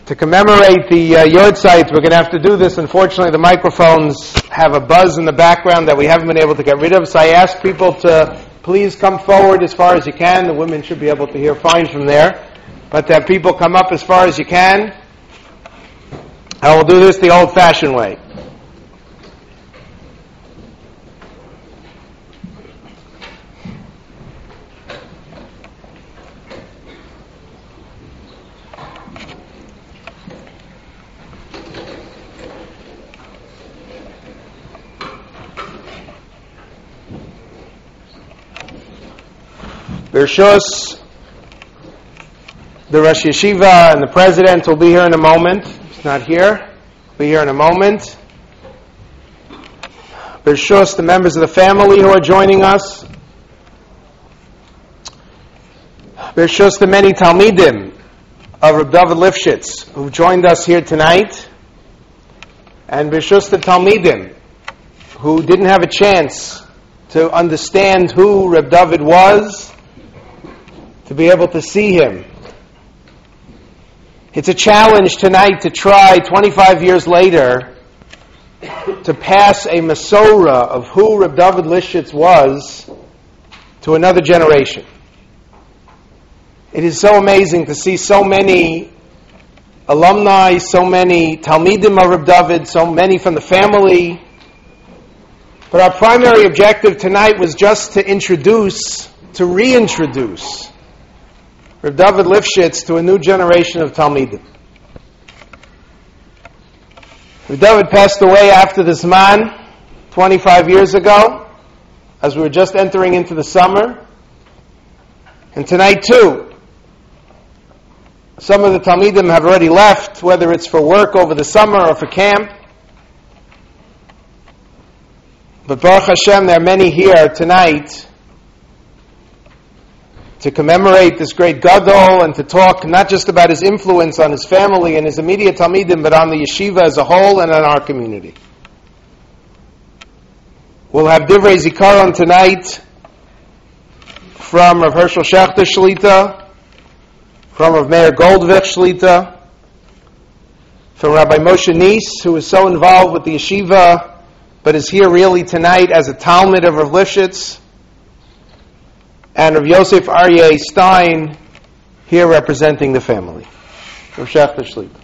To commemorate the yard sites, we're going to have to do this. Unfortunately, the microphones have a buzz in the background that we haven't been able to get rid of, so I ask people to please come forward as far as you can. The women should be able to hear fine from there, but that people come up as far as you can. I will do this the old-fashioned way. Bershus, the Rosh Yeshiva and the President will be here in a moment. He's not here. He'll be here in a moment. Bershus, the members of the family who are joining us. Bershus, the many Talmidim of Reb David Lifshitz who joined us here tonight. And Bershus, the Talmidim who didn't have a chance to understand who Reb David was, to be able to see him. It's a challenge tonight to try 25 years later to pass a Masorah of who Reb David Lifshitz was to another generation. It is so amazing to see so many alumni, so many Talmidim of Reb David, so many from the family. But our primary objective tonight was just to reintroduce Reb David Lifshitz to a new generation of Talmidim. Reb David passed away after the Zman 25 years ago, as we were just entering into the summer. And tonight too, some of the Talmidim have already left, whether it's for work over the summer or for camp. But Baruch Hashem, there are many here tonight to commemorate this great Gadol and to talk not just about his influence on his family and his immediate Talmidim, but on the yeshiva as a whole and on our community. We'll have Divrei Zikaron tonight from Rav Hershel Schachter Shlita, from Rav Meir Goldvich Shlita, from Rabbi Moshe Nies, who is so involved with the yeshiva, but is here really tonight as a Talmid of Rav Lifshitz, and Rav Yosef Aryeh Stein, here representing the family. Rav Schachter Shlita.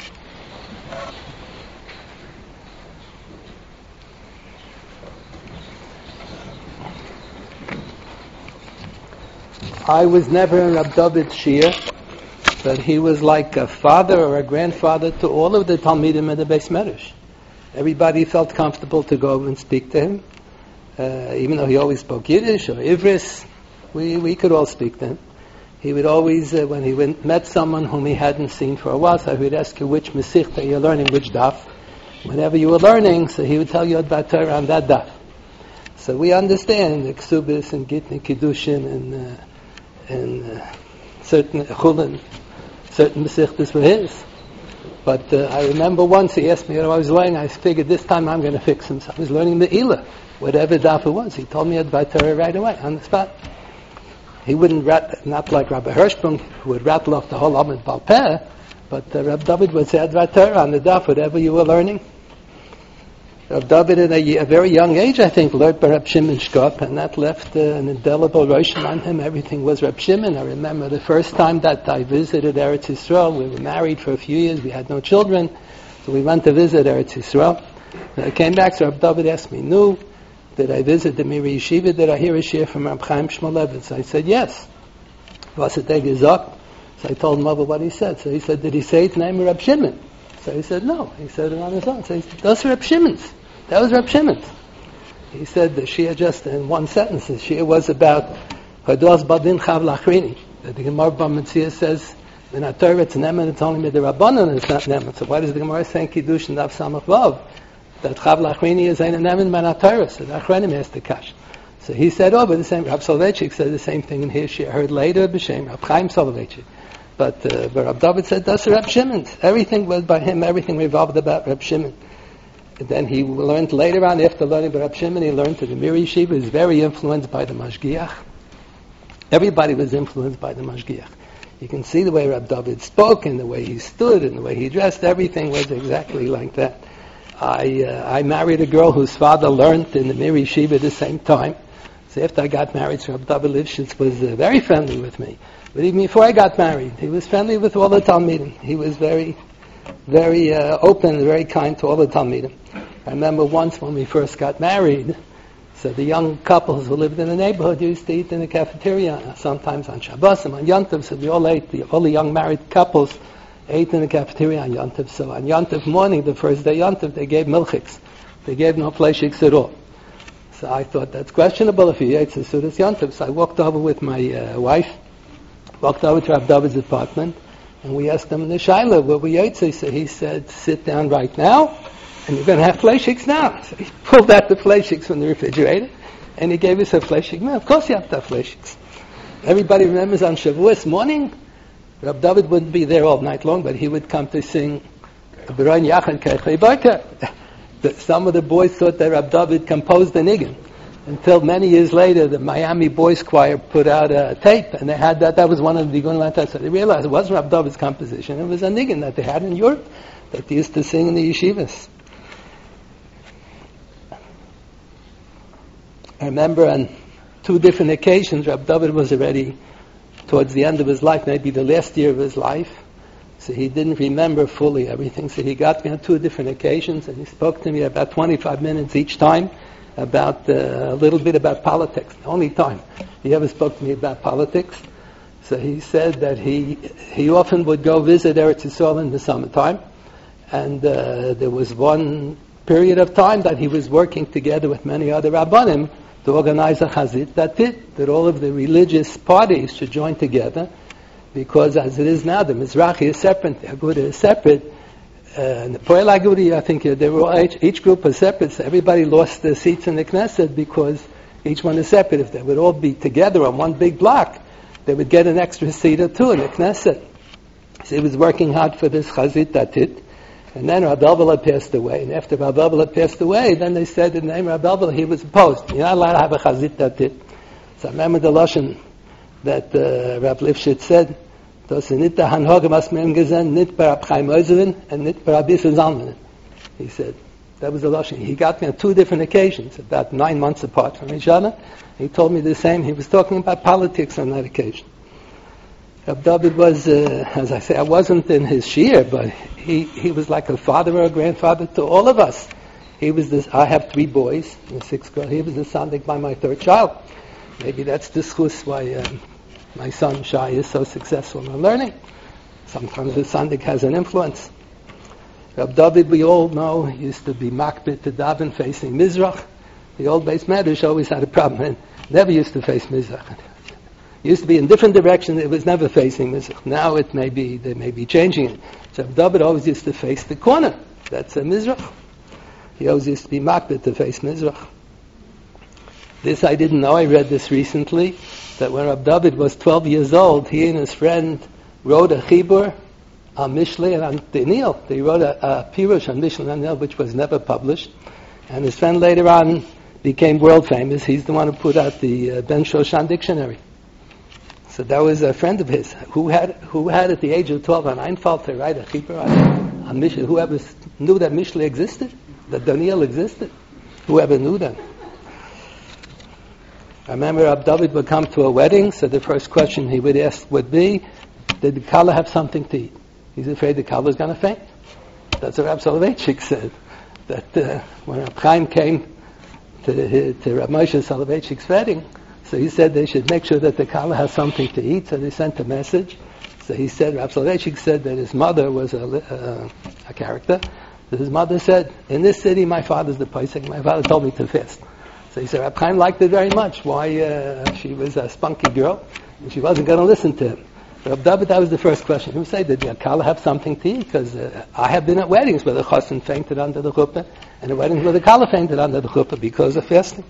I was never in Reb David's shir, but he was like a father or a grandfather to all of the Talmidim in the Beis Medrash. Everybody felt comfortable to go and speak to him, even though he always spoke Yiddish or Ivris. We could all speak to him. He would always, when he met someone whom he hadn't seen for a while, so he would ask you which Mesichta you're learning, which daf. Whenever you were learning, so he would tell you about Torah on that daf. So we understand the Ksubis and Gittin Kiddushin and certain Chulin, certain Mesichtas were his. But I remember once he asked me what I was learning. I figured this time I'm going to fix him. So I was learning the Eilah, whatever daf it was. He told me about Torah right away on the spot. He wouldn't not like Rabbi Hirschbaum, who would rattle off the whole Amud Bal Peh, but Reb David would say Advar Torah on the daf, whatever you were learning. Reb David, at a very young age, I think, learned by Reb Shimon Shkop, and that left an indelible roshim on him. Everything was Reb Shimon. I remember the first time that I visited Eretz Yisrael. We were married for a few years. We had no children, so we went to visit Eretz Yisrael. When I came back, so Reb David asked me, did I visit the Miri Yeshiva? Did I hear a shir from Reb Chaim Shmulevitz? I said, yes. Was it der gesagt? So I told him over what he said. So he said, did he say it in the name of Reb Shimon? So he said, no. He said it on his own. So he said, those are Reb Shimon's. That was Reb Shimon's. He said the shir just in one sentence. The shir was about Hados Badin Chav Lachrini. That the Gemara B'Metzia says, in our Torah it's Neman, it's only with the Rabbanon, it's not Neman. So why does the Gemara say Kiddush and Dav Samach Vav? That Chav Lachrini is ein Neman man Torah, so the Achronim has the kash. So he said, but the same, Rab Soloveitchik said the same thing in his shir. I heard later, B'Shem, Rab Chaim Soloveitchik. But Rab David said, that's Rab Shimon's. Everything was by him, everything revolved about Rab Shimon. And then he learned later on, after learning about Rab Shimon, he learned that the Miri Yeshiva is very influenced by the Mashgiach. Everybody was influenced by the Mashgiach. You can see the way Rab David spoke and the way he stood and the way he dressed. Everything was exactly like that. I married a girl whose father learned in the Mir Yeshiva at the same time. So after I got married, Rab David Lifshitz was very friendly with me. But even before I got married, he was friendly with all the Talmidim. He was very, very open and very kind to all the Talmidim. I remember once when we first got married, so the young couples who lived in the neighborhood used to eat in the cafeteria, sometimes on Shabbos and on Yontif, so we all ate, all the young married couples ate in the cafeteria on Yontif. So on Yontif morning, the first day Yontif, they gave milchiks. They gave no fleishiks at all. So I thought that's questionable if he ate Sesudas Yontif. So I walked over with my wife, walked over to Rab David's apartment, and we asked him in the Shaila, what we ate? So he said, sit down right now, and you're going to have fleishiks now. So he pulled out the fleishiks from the refrigerator, and he gave us a fleishik. Of course you have to have fleishiks. Everybody remembers on Shavuos morning, Rab David wouldn't be there all night long, but he would come to sing B'roin Yachad Keichei Barka. Some of the boys thought that Rab David composed the niggin. Until many years later, the Miami Boys Choir put out a tape, and they had that was one of the Nigun Lantas. So they realized it wasn't Rab David's composition, it was a niggin that they had in Europe, that they used to sing in the yeshivas. I remember on 2 different occasions, Rab David was already towards the end of his life, maybe the last year of his life, so he didn't remember fully everything. So he got me on 2 different occasions, and he spoke to me about 25 minutes each time about a little bit about politics. The only time he ever spoke to me about politics. So he said that he often would go visit Eretz Yisrael in the summertime, and there was one period of time that he was working together with many other Rabbanim to organize a chazit that all of the religious parties should join together, because as it is now, the Mizrahi is separate, the Aguda is separate, and the Poel Agudi, I think they were all, each group was separate, so everybody lost their seats in the Knesset because each one is separate. If they would all be together on one big block, they would get an extra seat or 2 in the Knesset. So he was working hard for this chazit datit. And then Rabbi Elbel passed away. And after Rabbi Elbel passed away, then they said in the name of Rabbi Elbel, he was opposed. You're not allowed to have a chazit datit. So I remember the Lashon that Rabbi Lifshitz said, he said, that was the Lashon. He got me on 2 different occasions, about 9 months apart from each other. He told me the same. He was talking about politics on that occasion. Rab David was, as I say, I wasn't in his shiur, but he was like a father or a grandfather to all of us. He was this. I have 3 boys and 6 girls. He was the sandik by my 3rd child. Maybe that's the schus why my son Shai is so successful in learning. Sometimes the sandik has an influence. Rab David, we all know, used to be makbid to daven facing Mizrach. The old Beis Medrash always had a problem and never used to face Mizrach. It used to be in different directions. It was never facing Mizrach. Now they may be changing it. So Rab David always used to face the corner. That's a Mizrach. He always used to be makbid to face Mizrach. This I didn't know. I read this recently, that when Rab David was 12 years old, he and his friend wrote a chibur on Mishlei and on Daniel. They wrote a pirush on Mishlei and Daniel, which was never published. And his friend later on became world famous. He's the one who put out the Ben Shoshan dictionary. So that was a friend of his who had at the age of 12 an Einfall to write a chibur on Mishlei. Whoever knew that Mishlei existed, that Daniel existed, whoever knew that. I remember Rab David would come to a wedding, so the first question he would ask would be, did the Kala have something to eat? He's afraid the Kala is going to faint. That's what Rab Soloveitchik said. That when Rab Chaim came to Rab Moshe Soloveitchik's wedding, so he said they should make sure that the Kala has something to eat, so they sent a message. So he said, Rab Soloveitchik said that his mother was a character. So his mother said, in this city my father's the Pesach, my father told me to fast. So he said, Rab Chaim liked it very much. Why? She was a spunky girl, and she wasn't going to listen to him. Rab David, that was the first question. He would say, did the Kala have something to eat? Because I have been at weddings where the chassan fainted under the chuppah, and at weddings where the Kala fainted under the chuppah because of fasting.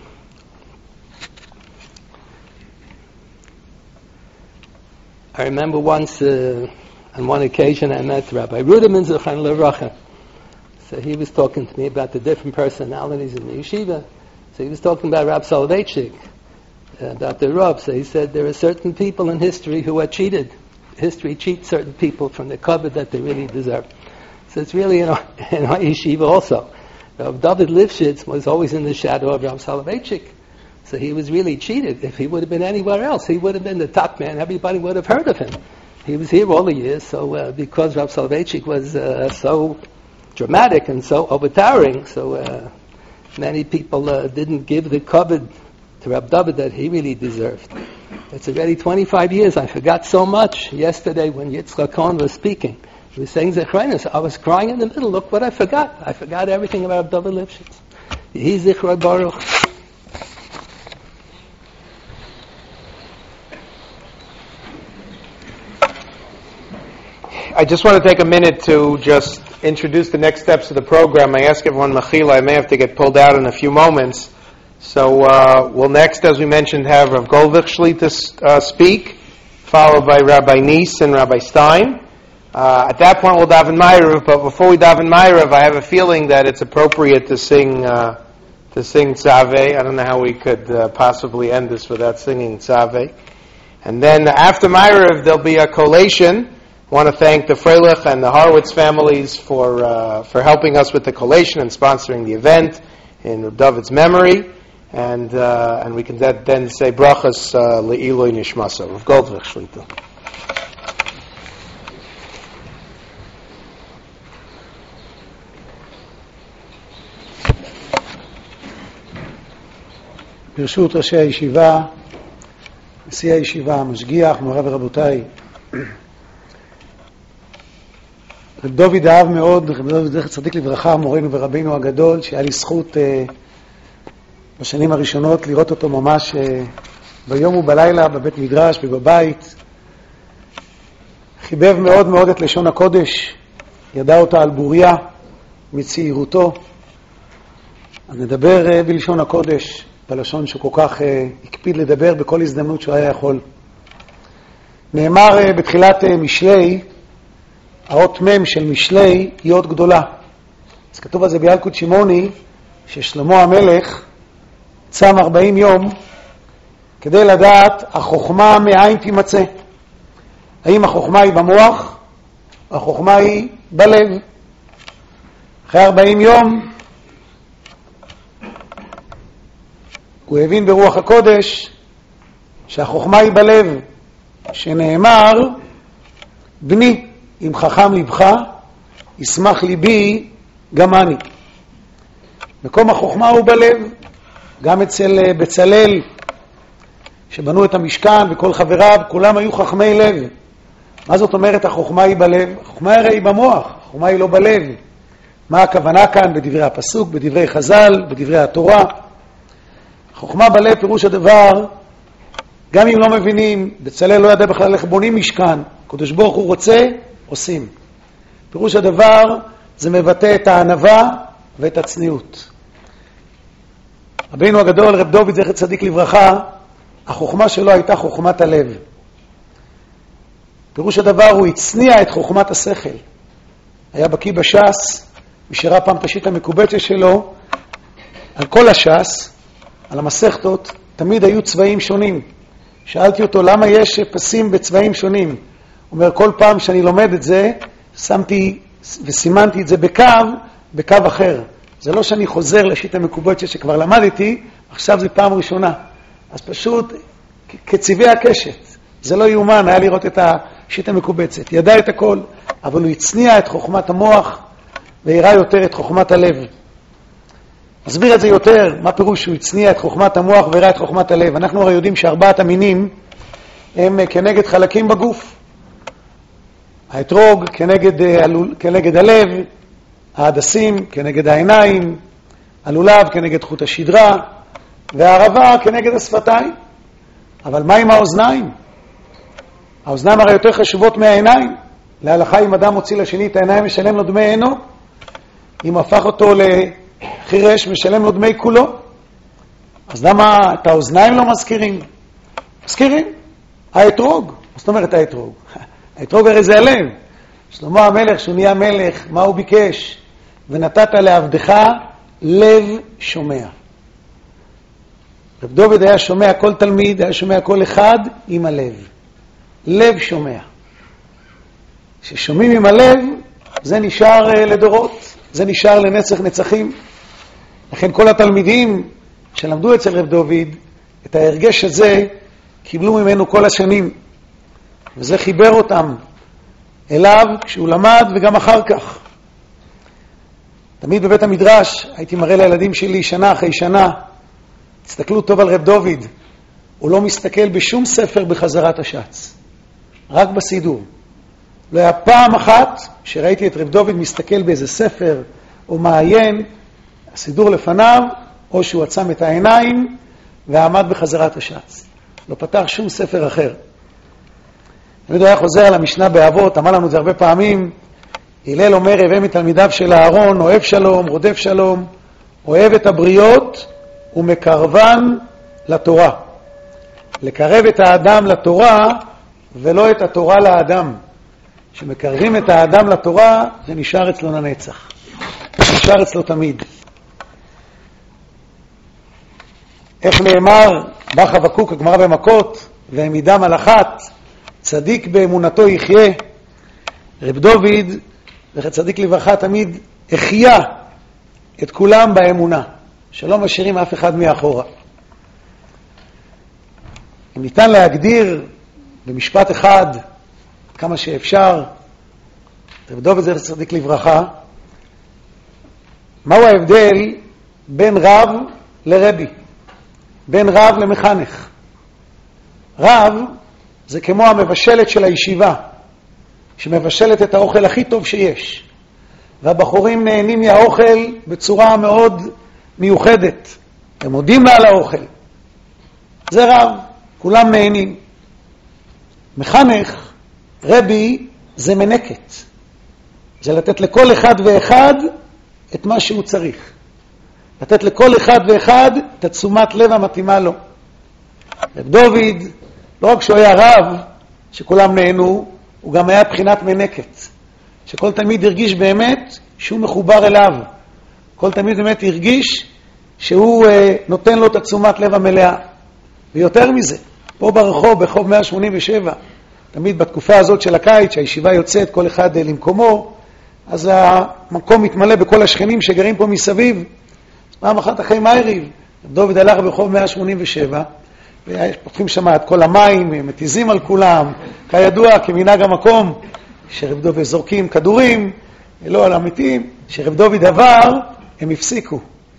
I remember once, on one occasion, I met Rabbi Ruderman Zechan Levracha. So he was talking to me about the different personalities in the yeshiva. So he was talking about Rab Soloveitchik, about the Rav. So he said there are certain people in history who are cheated. history cheats certain people from the covet that they really deserve. So it's really in our yeshiva also. Rav David Lifshitz was always in the shadow of Rav Soloveitchik. So he was really cheated. If he would have been anywhere else, he would have been the top man. Everybody would have heard of him. He was here all the years, so because Rav Soloveitchik was so dramatic and so overtowering, so many people didn't give the covet to Rav David that he really deserved. It's already 25 years. I forgot so much. Yesterday when Yitzchak Cohen was speaking, he was saying Zechronos. I was crying in the middle. Look what I forgot. I forgot everything about David Lifshitz. He's Zichron Baruch. I just want to take a minute to just introduce the next steps of the program. I ask everyone, Mechila, I may have to get pulled out in a few moments. So we'll next, as we mentioned, have Rav Goldvich Shlita speak, followed by Rabbi Nies and Rabbi Stein. At that point, we'll daven Ma'ariv, but before we daven Ma'ariv, I have a feeling that it's appropriate to sing Tzaveh. I don't know how we could possibly end this without singing Tzaveh. And then after Ma'ariv, there'll be a collation. I want to thank the Freilich and the Horowitz families for helping us with the collation and sponsoring the event in Reb David's memory. And we can then say brachas le'iloi nishmasa. Rav Goldvich Shlita. ברשות ראשי הישיבה, נשיא הישיבה, המשגיח, מוריי ורבותיי, רב דוד אהב מאוד, רב דוד זכר צדיק לברכה, מורנו ורבינו הגדול, שהיה לי זכות בשנים הראשונות לראות אותו ממש ביום ובלילה בבית מדרש ובבית. חיבב מאוד מאוד את לשון הקודש, ידע אותה על בוריה מצעירותו. אז נדבר בלשון הקודש, בלשון שהוא כל כך הקפיד לדבר בכל הזדמנות שהוא היה יכול. נאמר בתחילת משלי, האות מם של משלי היא אות גדולה. אז כתוב על זה בילקוט שמעוני, ששלמה המלך צם 40 יום כדי לדעת החוכמה מאין תימצא. האם החוכמה היא במוח, או החוכמה היא בלב. אחרי 40 יום הוא הבין ברוח הקודש שהחוכמה היא בלב, שנאמר, בני, אם חכם לבך, ישמח ליבי גם אני. מקום החוכמה הוא בלב. גם אצל בצלאל, שבנו את המשכן וכל חבריו, כולם היו חכמי לב. מה זאת אומרת החוכמה היא בלב? החוכמה הרי היא במוח, החוכמה היא לא בלב. מה הכוונה כאן בדברי הפסוק, בדברי חז"ל, בדברי התורה? החוכמה בלב פירוש הדבר, גם אם לא מבינים, בצלאל לא ידע בכלל איך בונים משכן, הקדוש ברוך הוא רוצה, עושים. פירוש הדבר זה מבטא את הענווה ואת הצניעות. רבינו הגדול, רב דוד זכר צדיק לברכה, החוכמה שלו הייתה חוכמת הלב. פירוש הדבר, הוא הצניע את חוכמת השכל. היה בקיא בש"ס, ושראה פעם את השיטה המקובצת שלו, על כל הש"ס, על המסכתות, תמיד היו צבעים שונים. שאלתי אותו, למה יש פסים בצבעים שונים? הוא אומר, כל פעם שאני לומד את זה, שמתי וסימנתי את זה בקו אחר. זה לא שאני חוזר לשיטה המקובצת שכבר למדתי, עכשיו זה פעם ראשונה. אז פשוט כצבעי הקשת. זה לא יאומן, היה לראות את השיטה המקובצת. ידע את הכל, אבל הוא הצניע את חוכמת המוח, והראה יותר את חוכמת הלב. אסביר את זה יותר, מה פירוש שהוא הצניע את חוכמת המוח והראה את חוכמת הלב. אנחנו הרי יודעים שארבעת המינים הם כנגד חלקים בגוף. האתרוג כנגד הלב, ההדסים כנגד העיניים, הלולב כנגד חוט השדרה, והערבה כנגד השפתיים. אבל מה עם האוזניים? האוזניים הרי יותר חשובות מהעיניים. להלכה אם אדם מוציא לשני את העיניים משלם לו דמי עינו. אם הפך אותו לחירש משלם לו דמי כולו. אז למה את האוזניים לא מזכירים? מזכירים. האתרוג. זאת אומרת האתרוג. האתרוג הרי זה הלב. שלמה המלך, שהוא נהיה מלך, מה הוא ביקש? ונתת לעבדך לב שומע. רב דוד היה שומע כל תלמיד, היה שומע כל אחד עם הלב. לב שומע. ששומעים עם הלב, זה נשאר לדורות, זה נשאר לנצח נצחים. לכן כל התלמידים שלמדו אצל רב דוד, את ההרגש הזה קיבלו ממנו כל השנים, וזה חיבר אותם אליו כשהוא למד וגם אחר כך. תמיד בבית המדרש הייתי מראה לילדים שלי שנה אחרי שנה, תסתכלו טוב על רב דוד, הוא לא מסתכל בשום ספר בחזרת השץ, רק בסידור. לא היה פעם אחת שראיתי את רב דוד מסתכל באיזה ספר או מעיין, הסידור לפניו, או שהוא עצם את העיניים ועמד בחזרת השץ. לא פתח שום ספר אחר. תמיד היה חוזר על המשנה באבות, אמר לנו את זה הרבה פעמים, הלל אומר, הווה מתלמידיו של אהרון, אוהב שלום, רודף שלום, אוהב את הבריות ומקרבן לתורה. לקרב את האדם לתורה ולא את התורה לאדם. שמקרבים את האדם לתורה, זה נשאר אצלו לנצח. זה נשאר אצלו תמיד. איך נאמר, בא חבקוק, הגמרא במכות, והעמידם על אחת, צדיק באמונתו יחיה. רב דוד, וצדיק לברכה, תמיד החיה את כולם באמונה, שלא משאירים אף אחד מאחורה. אם ניתן להגדיר במשפט אחד, כמה שאפשר, רב דוד זה צדיק לברכה, מהו ההבדל בין רב לרבי, בין רב למחנך? רב זה כמו המבשלת של הישיבה, שמבשלת את האוכל הכי טוב שיש, והבחורים נהנים מהאוכל בצורה מאוד מיוחדת, הם מודים לה על האוכל. זה רב, כולם נהנים. מחנך, רבי, זה מנקת, זה לתת לכל אחד ואחד את מה שהוא צריך, לתת לכל אחד ואחד את התשומת לב המתאימה לו. רב דוד, לא רק שהוא היה רב שכולם נהנו, הוא גם היה בחינת מנקת, שכל תמיד הרגיש באמת שהוא מחובר אליו, כל תמיד באמת הרגיש שהוא נותן לו את התשומת לב המלאה. ויותר מזה, פה ברחוב, ברחוב 187, תמיד בתקופה הזאת של הקיץ, שהישיבה יוצאת כל אחד למקומו, אז המקום מתמלא בכל השכנים שגרים פה מסביב. פעם אחת אחרי מעריב, רב דוד הלך ברחוב 187, ופותחים שם את כל המים, מתיזים על כולם, כידוע, כמנהג המקום, שרב דוד זורקים כדורים, לא על המתים, שרב דוד עבר, הם הפסיקו.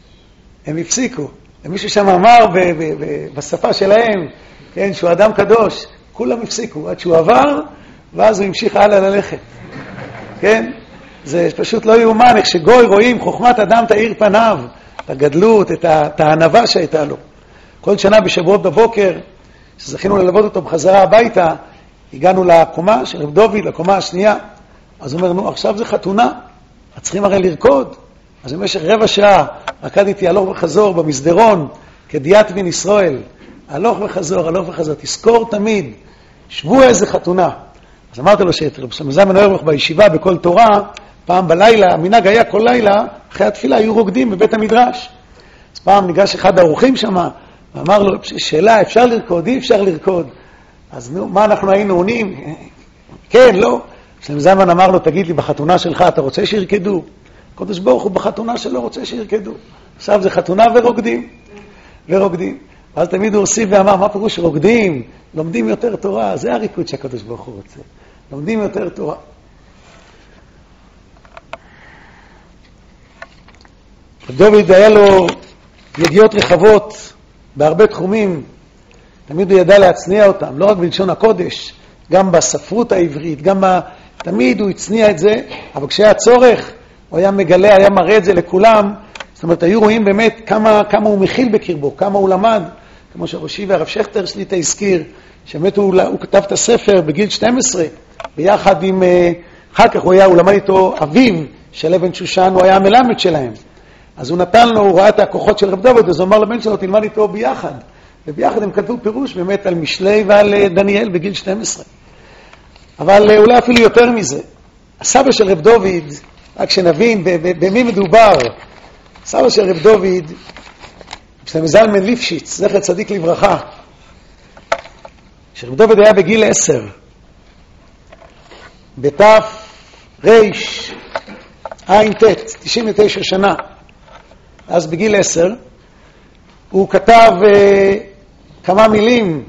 ומישהו שם אמר בשפה שלהם, כן, שהוא אדם קדוש, כולם הפסיקו, עד שהוא עבר, ואז הוא המשיך הלאה ללכת. כן? זה פשוט לא יאומן, איך שגוי רואים חוכמת אדם תאיר פניו, את הגדלות, את הענווה שהייתה לו. כל שנה בשבועות בבוקר, שזכינו ללוות אותו בחזרה הביתה, הגענו לקומה של רב דוד, לקומה השנייה. אז הוא אומר, נו, עכשיו זה חתונה, צריכים הרי לרקוד. אז במשך רבע שעה רקדתי הלוך וחזור במסדרון, כדיאטבין ישראל. הלוך וחזור, תזכור תמיד, שבו איזה חתונה. אז אמרתי לו שרב זלמן אוירבך בישיבה בכל תורה, פעם בלילה, המנהג היה כל לילה, אחרי התפילה היו רוקדים בבית המדרש. אז פעם ניגש אחד האורחים שם, ואמר לו, שאלה, אפשר לרקוד? אי אפשר לרקוד. אז נו, מה אנחנו היינו עונים? כן, לא. רב זלמן אמר לו, תגיד לי, בחתונה שלך אתה רוצה שירקדו? הקדוש ברוך הוא בחתונה שלו רוצה שירקדו. עכשיו זה חתונה ורוקדים. אז תמיד הוא הוסיף ואמר, מה פירוש רוקדים? לומדים יותר תורה. זה הריקוד שהקדוש ברוך הוא רוצה. לומדים יותר תורה. דוד היה לו ידיעות רחבות בהרבה תחומים. תמיד הוא ידע להצניע אותם, לא רק בלשון הקודש, גם בספרות העברית, תמיד הוא הצניע את זה, אבל כשהיה צורך, הוא היה מגלה, היה מראה את זה לכולם. זאת אומרת, היו רואים באמת כמה הוא מכיל בקרבו, כמה הוא למד, כמו שראשי והרב שכטר שליטה הזכיר, שבאמת הוא כתב את הספר בגיל 12, ביחד עם, אחר כך הוא למד איתו אביו של אבן שושן, הוא היה המלמד שלהם. אז הוא נתן לו, הוא ראה את הכוחות של רב דוד, אז הוא אמר לבן שלו, תלמד איתו ביחד. וביחד הם כתבו פירוש באמת על משלי ועל דניאל בגיל 12. אבל אולי אפילו יותר מזה. הסבא של רב דוד, רק שנבין במי מדובר, סבא של רב דוד, זלמן ליפשיץ, זכר צדיק לברכה, שרב דוד היה בגיל 10, בתף רייש, עין תת, 99 שנה. אז בגיל 10, הוא כתב כמה מילים,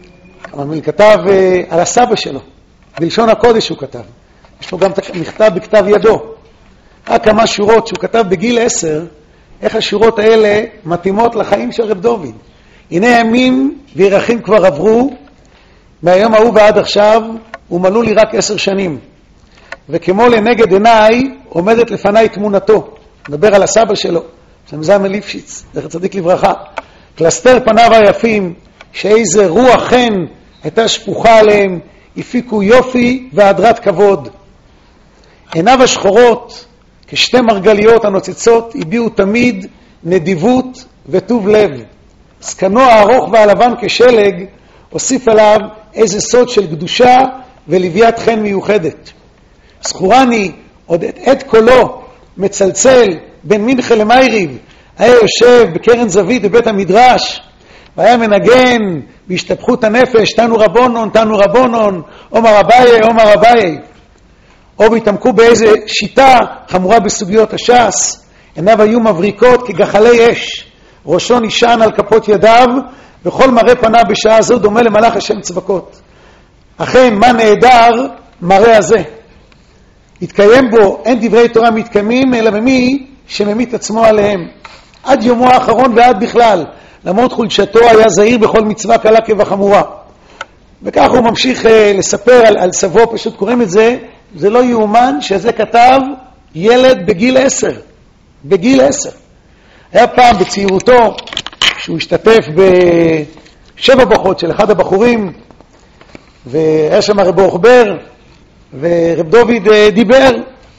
כתב על הסבא שלו, בלשון הקודש הוא כתב. יש לו גם מכתב בכתב ידו. רק כמה שורות שהוא כתב בגיל 10, איך השורות האלה מתאימות לחיים של רב דוד. הנה ימים וירחים כבר עברו, מהיום ההוא ועד עכשיו, ומלאו לי רק 10 שנים. וכמו לנגד עיניי, עומדת לפניי תמונתו. מדבר על הסבא שלו, שמזם ליפשיץ, זכר צדיק לברכה. קלסתר פניו היפים, שאיזה רוח חן הייתה שפוכה עליהם, הפיקו יופי והדרת כבוד. עיניו השחורות, כשתי מרגליות הנוצצות, הביאו תמיד נדיבות וטוב לב. זקנו הארוך והלבן כשלג, הוסיף עליו איזה סוד של קדושה ולוויית חן מיוחדת. זכורני עוד את קולו מצלצל בין מנחה למייריב, היה יושב בקרן זווית בבית המדרש, והיה מנגן בהשתפכות הנפש, תנו רבונון, תנו רבונון, אומר אביי, אומר אביי. או בהתעמקו באיזה שיטה חמורה בסוגיות הש"ס, עיניו היו מבריקות כגחלי אש, ראשו נשען על כפות ידיו, וכל מראה פניו בשעה זו דומה למלאך השם צבקות. אכן, מה נהדר מראה הזה. התקיים בו, אין דברי תורה מתקיימים, אלא ממי שממית עצמו עליהם. עד יומו האחרון ועד בכלל, למרות חולשתו היה זהיר בכל מצווה קלה כבחמורה. וכך הוא ממשיך לספר על סבו, פשוט קוראים את זה, זה לא יאומן שזה כתב ילד בגיל 10. בגיל 10. היה פעם בצעירותו, שהוא השתתף ב7 ברכות של אחד הבחורים, והיה שם רב אוכבר, ורב דוד דיבר.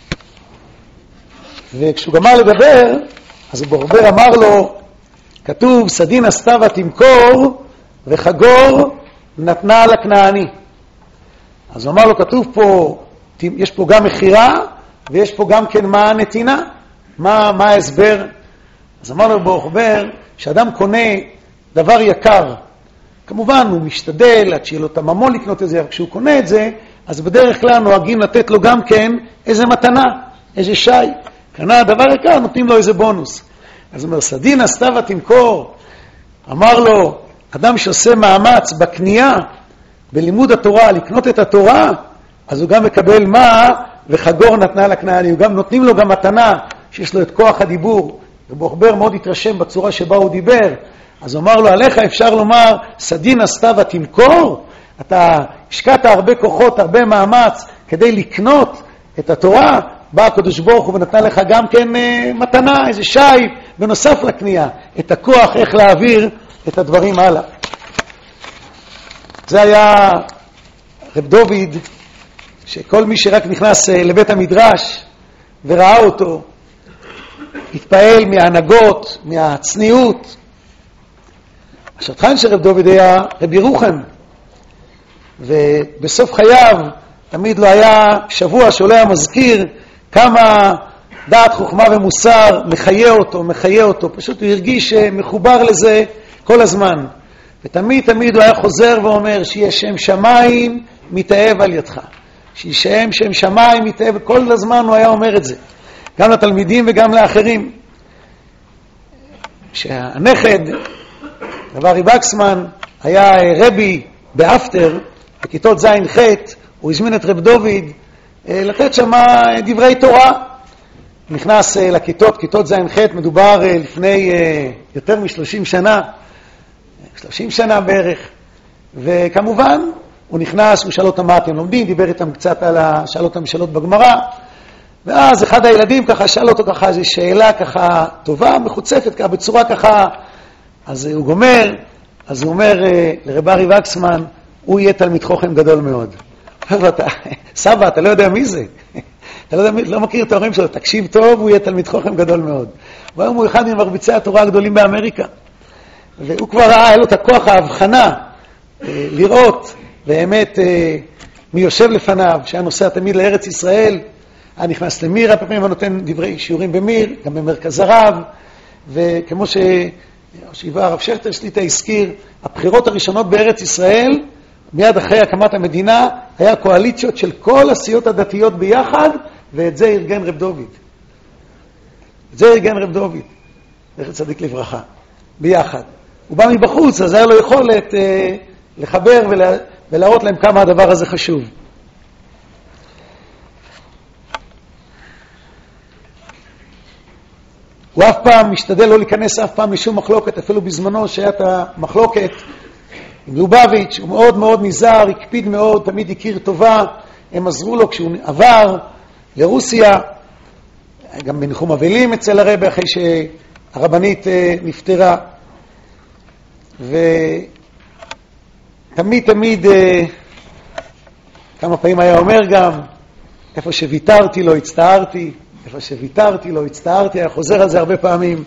וכשהוא גמר לדבר, אז רב אוכבר אמר לו, כתוב, סדין הסתיו תמכור, וחגור נתנה לכנעני. אז הוא אמר לו, כתוב פה, יש פה גם מחירה, ויש פה גם כן מה הנתינה. מה ההסבר? אז אמר לו באוכבר, שאדם קונה דבר יקר, כמובן הוא משתדל עד שיהיה לו את הממון לקנות את זה, אבל כשהוא קונה את זה, אז בדרך כלל נוהגים לתת לו גם כן איזה מתנה, איזה שי. קנה דבר יקר, נותנים לו איזה בונוס. אז הוא אומר, סדין הסתיו תמכור. אמר לו, אדם שעושה מאמץ בקנייה, בלימוד התורה, לקנות את התורה, אז הוא גם מקבל מה, וחגור נתנה לכנעני. הוא גם נותנים לו גם מתנה, שיש לו את כוח הדיבור. רב אוכבר מאוד התרשם בצורה שבה הוא דיבר. אז הוא אמר לו, עליך אפשר לומר, סדין הסתיו תמכור? אתה השקעת הרבה כוחות, הרבה מאמץ, כדי לקנות את התורה, בא הקדוש ברוך הוא ונתנה לך גם כן מתנה, איזה שי, בנוסף לקנייה, את הכוח איך להעביר את הדברים הלאה. זה היה רב דוד, שכל מי שרק נכנס לבית המדרש וראה אותו, התפעל מההנהגות, מהצניעות. השטחן של רב דוד היה רב ירוחם, ובסוף חייו תמיד לא היה שבוע שלא היה מזכיר כמה דעת חוכמה ומוסר מחיה אותו, פשוט הוא הרגיש מחובר לזה כל הזמן. ותמיד הוא היה חוזר ואומר שיהיה שם שמיים מתאהב על ידך, שיהיה שם שמיים מתאהב, כל הזמן הוא היה אומר את זה, גם לתלמידים וגם לאחרים. שהנכד, רב ארי וקסמן, היה רבי באפטר, בכיתות ז' ח', הוא הזמין את רב דוד לתת שם דברי תורה. נכנס לכיתות, כיתות ז' ח', מדובר לפני יותר מ-30 שנה, 30 שנה בערך, וכמובן הוא נכנס, הוא שאל אותם מה אתם לומדים, דיבר איתם קצת שאל אותם שאלות בגמרא, ואז אחד הילדים ככה שאל אותו ככה איזו שאלה ככה טובה, מחוצפת ככה, בצורה ככה, אז הוא גומר, אז הוא אומר לרב ארי וקסמן, הוא יהיה תלמיד חוכם גדול מאוד. סבא, אתה לא יודע מי זה. אתה לא מכיר את ההורים שלו, תקשיב טוב, הוא יהיה תלמיד חוכם גדול מאוד. והיום הוא אחד ממרביצי התורה הגדולים באמריקה. והוא כבר ראה, היה לו את הכוח ההבחנה, לראות באמת מי יושב לפניו, שהיה נוסע תמיד לארץ ישראל, היה נכנס למיר, הפעמים נותן דברי שיעורים במיר, גם במרכז הרב, וכמו שהיווה הרב שכטר שליטה הזכיר, הבחירות הראשונות בארץ ישראל, מיד אחרי הקמת המדינה, היה קואליציות של כל הסיעות הדתיות ביחד, ואת זה ארגן רב דוד. את זה ארגן רב דוד, זכר צדיק לברכה, ביחד. הוא בא מבחוץ, אז היה לו יכולת לחבר ולהראות להם כמה הדבר הזה חשוב. הוא אף פעם משתדל לא להיכנס אף פעם לשום מחלוקת, אפילו בזמנו שהיה את המחלוקת עם לובביץ', הוא מאוד מאוד נזהר, הקפיד מאוד, תמיד הכיר טובה, הם עזרו לו כשהוא עבר לרוסיה, גם בניחום אבלים אצל הרב אחרי שהרבנית נפטרה, ותמיד כמה פעמים היה אומר גם, איפה שוויתרתי לא הצטערתי, איפה שוויתרתי לא הצטערתי, היה חוזר על זה הרבה פעמים.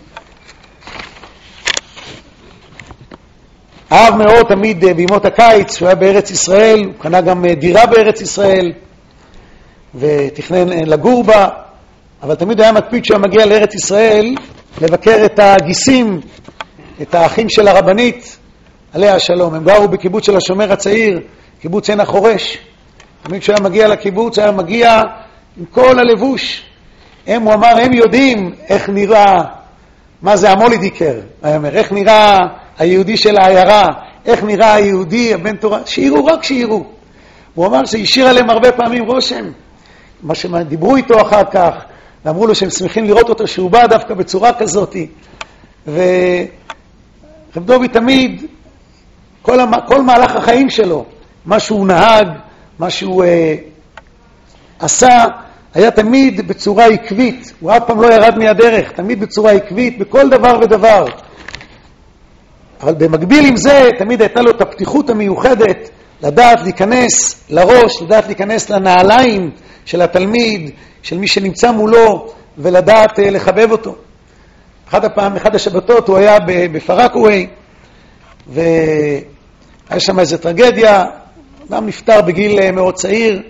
אהב מאוד תמיד בימות הקיץ, שהוא היה בארץ ישראל, הוא קנה גם דירה בארץ ישראל, ותכנן לגור בה, אבל תמיד היה מקפיד שהוא מגיע לארץ ישראל, לבקר את הגיסים, את האחים של הרבנית, עליה השלום. הם גרו בקיבוץ של השומר הצעיר, קיבוץ עין החורש. תמיד כשהוא היה מגיע לקיבוץ, היה מגיע עם כל הלבוש. הוא אמר, הם יודעים איך נראה, מה זה המולידיקר, איך נראה היהודי של העיירה, איך נראה היהודי, הבן תורה, שיראו, רק שיראו. הוא אמר שהשאיר עליהם הרבה פעמים רושם, מה שדיברו איתו אחר כך, ואמרו לו שהם שמחים לראות אותו שהוא בא דווקא בצורה כזאת. ורב דוד תמיד, כל מהלך החיים שלו, מה שהוא נהג, מה שהוא עשה, היה תמיד בצורה עקבית, הוא אף פעם לא ירד מהדרך, תמיד בצורה עקבית, בכל דבר ודבר. אבל במקביל עם זה, תמיד הייתה לו את הפתיחות המיוחדת, לדעת להיכנס לראש, לדעת להיכנס לנעליים של התלמיד, של מי שנמצא מולו, ולדעת לחבב אותו. אחד השבתות הוא היה בפרקווי, והיה שם איזו טרגדיה, אדם נפטר בגיל מאוד צעיר,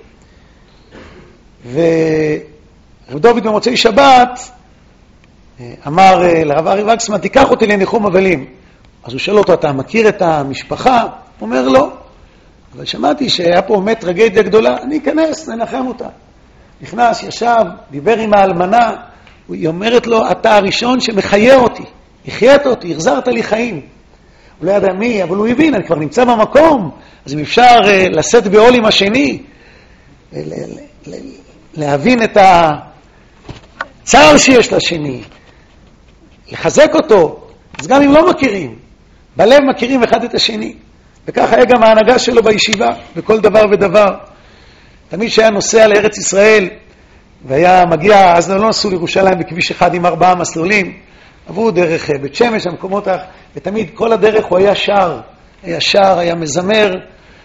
ורב דוד במוצאי שבת אמר לרב ארי וקסמן, תיקח אותי לניחום אבלים. אז הוא שואל אותו, אתה מכיר את המשפחה? הוא אומר, לא. אבל שמעתי שהיה פה באמת טרגדיה גדולה, אני אכנס, ננחם אותה. נכנס, ישב, דיבר עם האלמנה, היא אומרת לו, אתה הראשון שמחיה אותי, החיית אותי, החזרת לי חיים. הוא לא ידע מי, אבל הוא הבין, אני כבר נמצא במקום, אז אם אפשר לשאת בעול עם השני, להבין את הצער שיש לשני, לחזק אותו, אז גם אם לא מכירים, בלב מכירים אחד את השני. וכך היה גם ההנהגה שלו בישיבה, בכל דבר ודבר. תמיד שהיה נוסע לארץ ישראל, והיה מגיע, אז לא נסעו לירושלים בכביש אחד עם 4 מסלולים, עברו דרך בית שמש, המקומות, ותמיד כל הדרך הוא היה שר, היה מזמר,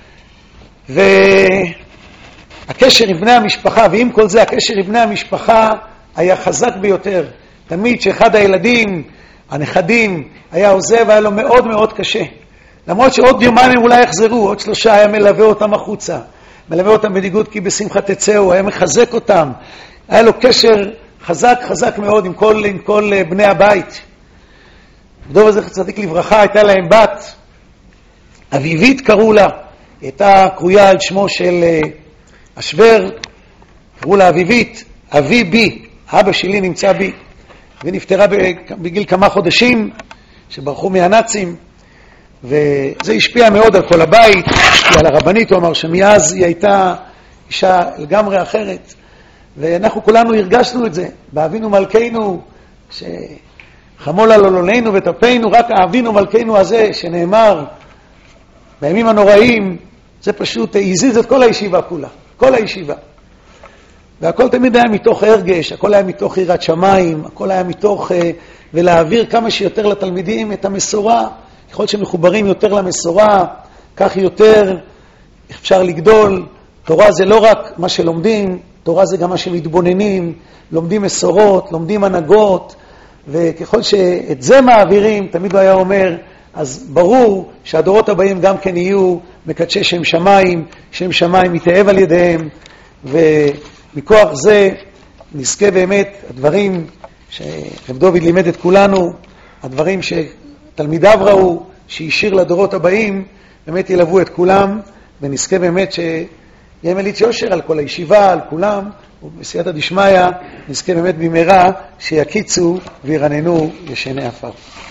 והקשר עם בני המשפחה, ועם כל זה הקשר עם בני המשפחה היה חזק ביותר. תמיד שאחד הילדים, הנכדים, היה עוזב, היה לו מאוד מאוד קשה. למרות שעוד יומיים הם אולי יחזרו, עוד 3 היה מלווה אותם החוצה, מלווה אותם בניגוד כי בשמחה תצאו, היה מחזק אותם, היה לו קשר חזק מאוד עם כל בני הבית. דוב הזה צדיק לברכה, הייתה להם בת, אביבית קראו לה, הייתה קרויה על שמו של השוור, קראו לה אביבית, אבי בי, אבא שלי נמצא בי, ונפטרה בגיל כמה חודשים, שברחו מהנאצים, וזה השפיע מאוד על כל הבית, השפיע על הרבנית, הוא אמר שמאז היא הייתה אישה לגמרי אחרת, ואנחנו כולנו הרגשנו את זה, באבינו מלכנו, שחמול על עולנו וטפנו, רק האבינו מלכנו הזה שנאמר בימים הנוראים, זה פשוט הזיז את כל הישיבה כולה, כל הישיבה. והכל תמיד היה מתוך הרגש, הכל היה מתוך יראת שמיים, הכל היה מתוך ולהעביר כמה שיותר לתלמידים את המסורה, ככל שמחוברים יותר למסורה, כך יותר אפשר לגדול. תורה זה לא רק מה שלומדים, תורה זה גם מה שמתבוננים, לומדים מסורות, לומדים הנהגות, וככל שאת זה מעבירים, תמיד הוא היה אומר, אז ברור שהדורות הבאים גם כן יהיו מקדשי שם שמיים, שם שמיים מתאהב על ידיהם, ומכוח זה נזכה באמת הדברים שרב דוד לימד את כולנו, הדברים שתלמידיו ראו, שישיר לדורות הבאים, באמת ילוו את כולם, ונזכה באמת יהיה מליץ יושר על כל הישיבה, על כולם, ובסייעתא דשמיא נזכה באמת במהרה שיקיצו וירננו ישני עפר.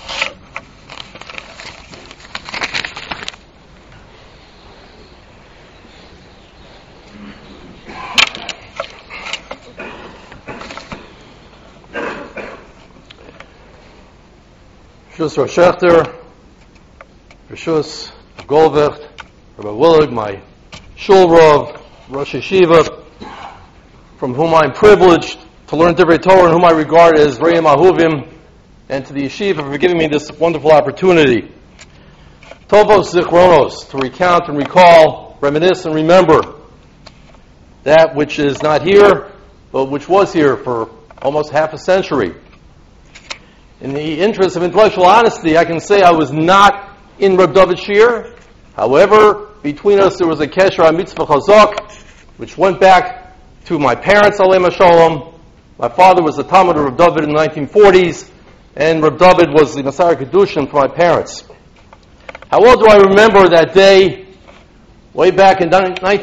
Rishus Rav Shechter, Rishus Goldvecht, Rabbi Willig, my Shul Rav, Rosh Yeshiva, from whom I'm privileged to learn Divrei Torah and whom I regard as Re'im Ahuvim, and to the Yeshiva for giving me this wonderful opportunity. Tovos Zichronos, to recount and recall, reminisce and remember that which is not here, but which was here for almost half a century. In the interest of intellectual honesty, I can say I was not in Reb David Shir. However, between us there was a Kesher Mitzvah Chazak, which went back to my parents, Aleim HaShalom. My father was the Talmud of Reb David in the 1940s, and Reb David was the Masar Kedushin for my parents. How well do I remember that day, way back in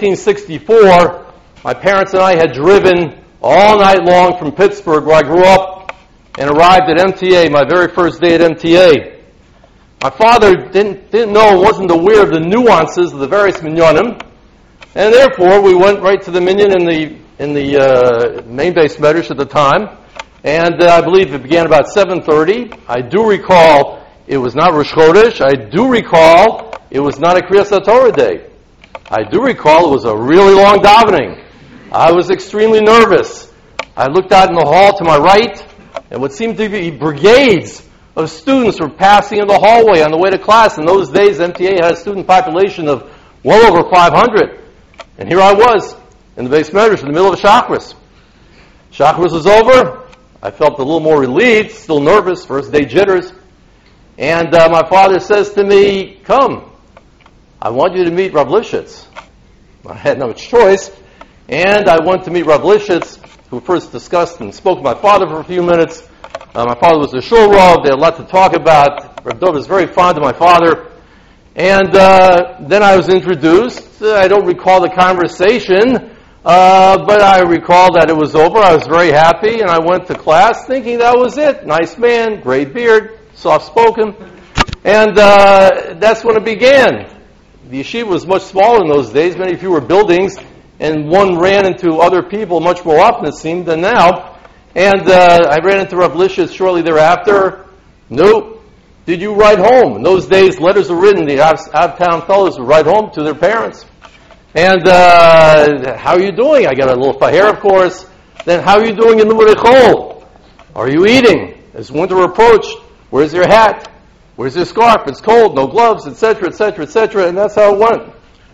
1964, my parents and I had driven all night long from Pittsburgh, where I grew up, and arrived at MTA, my very first day at MTA. My father didn't know, wasn't aware of the nuances of the various minyanim, and therefore we went right to the minyan in the main base medrash at the time, and I believe it began about 7:30. I do recall it was not Rosh Chodesh. I do recall it was not a Kriyas HaTorah day. I do recall it was a really long davening. I was extremely nervous. I looked out in the hall to my right, and what seemed to be brigades of students were passing in the hallway on the way to class. In those days, MTA had a student population of well over 500. And here I was, in the base medrash, in the middle of Shachris. Shachris was over. I felt a little more relieved, still nervous, first day jitters. And my father says to me, "Come, I want you to meet Rav Lifshitz." I had no choice. And I went to meet Rav Lifshitz, who first discussed and spoke to my father for a few minutes. My father was a shul rav. They had a lot to talk about. Rav Dov was very fond of my father. And then I was introduced. I don't recall the conversation, but I recall that it was over. I was very happy, and I went to class thinking that was it. Nice man, great beard, soft-spoken. And that's when it began. The yeshiva was much smaller in those days, many fewer buildings, and one ran into other people much more often, it seemed, than now. And I ran into Rav Lifshitz shortly thereafter. "Nope. Did you write home?" In those days, letters were written. The out-of-town fellows would write home to their parents. And "How are you doing?" I got a little faher, of course. Then, "How are you doing in the Murichol? Are you eating? As winter approached, where's your hat? Where's your scarf? It's cold, no gloves, etc., etc., etc." And that's how it went.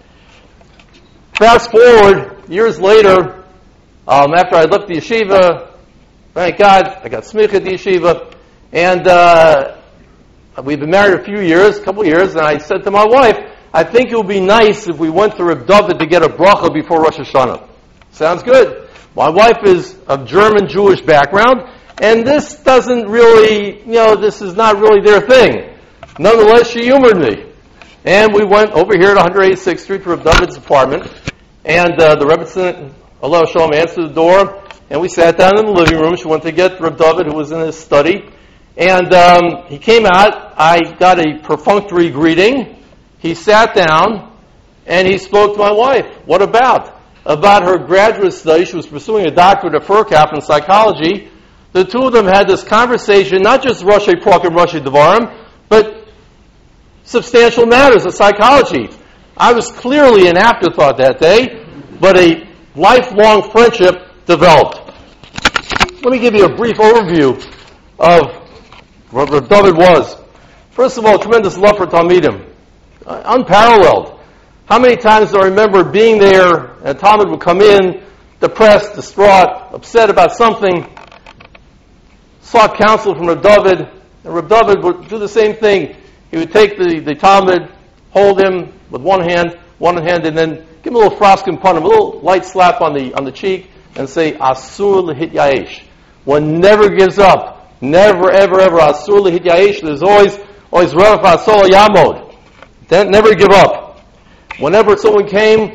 Fast forward, years later, after I left the yeshiva, thank God, I got smicha at the yeshiva, and we've been married a couple years, and I said to my wife, "I think it would be nice if we went to Reb David to get a bracha before Rosh Hashanah." Sounds good. My wife is of German Jewish background, and this doesn't really, this is not really their thing. Nonetheless, she humored me. And we went over here to 186th Street to Reb David's apartment, and the Rebbetzin, Allah Shalom, answered the door, and we sat down in the living room. She went to get Reb David, who was in his study, and he came out. I got a perfunctory greeting. He sat down, and he spoke to my wife. What about? About her graduate study. She was pursuing a doctorate at FERCAP in psychology. The two of them had this conversation, not just Rosh Prakim, Rosh Devarim, but substantial matters of psychology. I was clearly an afterthought that day, but a lifelong friendship developed. Let me give you a brief overview of what Reb David was. First of all, tremendous love for Talmidim. Unparalleled. How many times do I remember being there, and a Talmud would come in, depressed, distraught, upset about something, sought counsel from Reb David, and Reb David would do the same thing. He would take the Talmud, hold him with one hand, and then give him a little froskin pun, a little light slap on the cheek, and say, "Asur lehit yaesh." One never gives up. Never, ever, ever. Asur lehit yaesh. There's always revach asol yamod. Never give up. Whenever someone came